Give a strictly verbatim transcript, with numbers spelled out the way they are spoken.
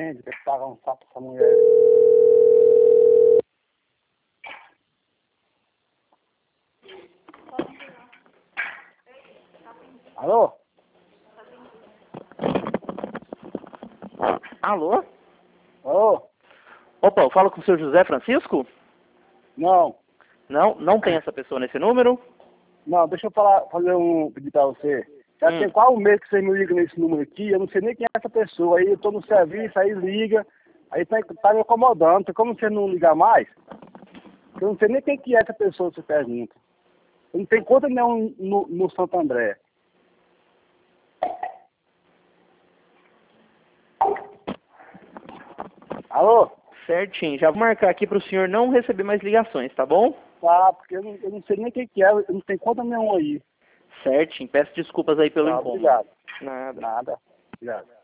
gente, tem que pagar um sapo pra essa mulher. Alô? Alô? Alô? Opa, eu falo com o senhor José Francisco? Não, Não, não tem essa pessoa nesse número? não, deixa eu falar, fazer um pedido pra você. Já Hum. tem qual um mês que você me liga nesse número aqui, eu não sei nem quem é essa pessoa. Aí eu tô no serviço, aí liga, aí tá, tá me incomodando. Tem como você não ligar mais? Eu não sei nem quem que é essa pessoa que você pergunta. Eu não tenho conta nenhuma no, no Santo André. Alô? Certinho, já vou marcar aqui para o senhor não receber mais ligações, tá bom? Tá, porque eu não, eu não sei nem quem que é, eu não tenho conta nenhuma aí. Certinho, peço desculpas aí pelo Tá, incômodo. obrigado. Nada. Nada. Obrigado.